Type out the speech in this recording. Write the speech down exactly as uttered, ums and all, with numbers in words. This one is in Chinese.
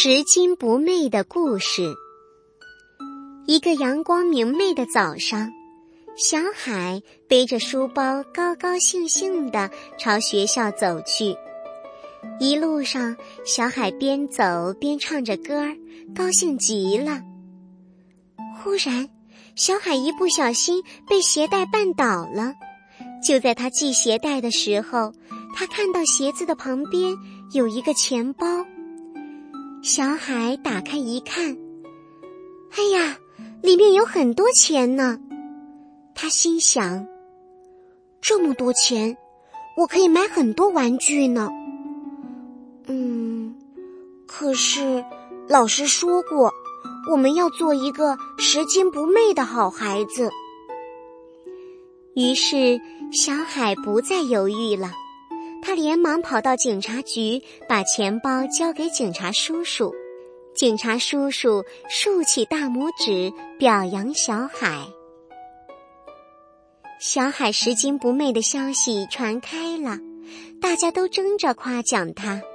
拾金不昧的故事。一个阳光明媚的早上，小海背着书包高高兴兴地朝学校走去。一路上，小海边走边唱着歌儿，高兴极了。忽然，小海一不小心被鞋带绊倒了。就在他系鞋带的时候，他看到鞋子的旁边有一个钱包。小海打开一看，哎呀，里面有很多钱呢。他心想，这么多钱，我可以买很多玩具呢。嗯，可是老师说过，我们要做一个拾金不昧的好孩子。于是小海不再犹豫了，他连忙跑到警察局，把钱包交给警察叔叔。警察叔叔竖起大拇指，表扬小海。小海拾金不昧的消息传开了，大家都争着夸奖他。